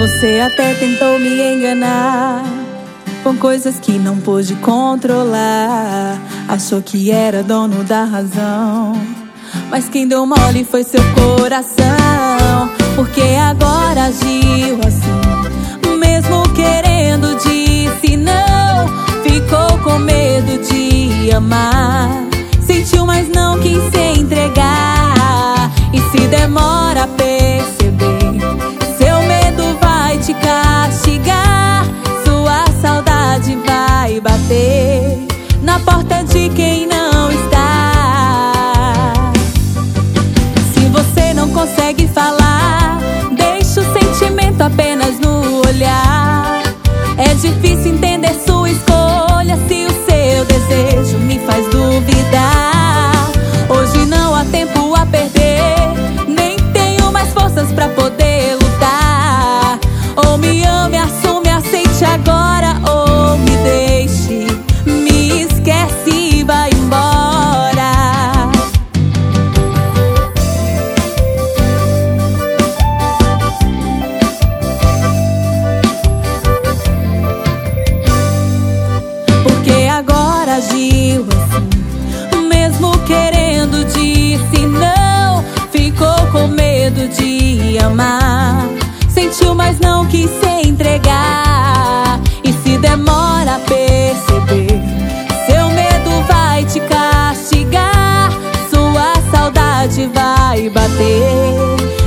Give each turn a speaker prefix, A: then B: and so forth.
A: Você até tentou me enganar com coisas que não pôde controlar. Achou que era dono da razão, mas quem deu mole foi seu coração. Porque agora agiu assim, mesmo querendo disse não. Ficou com medo de amar, sentiu mas não quis se entregar. E se demora a perceber, seu medo vai te castigar. Sua saudade vai bater na porta de quem não está. Se você não consegue falar, deixa o sentimento apenas no olhar. É difícil entender sua escolha se o seu desejo me faz duvidar. Hoje não há tempo a perder, nem tenho mais forças pra poder lutar. Ou me ame, assume, aceite agora, ou me deixe, me esquece e vai embora. Porque agora agiu assim, mesmo querendo disse não. Ficou com medo de amar, sentiu mas não quis se entregar. E se demora a perceber, seu medo vai te castigar. Sua saudade vai bater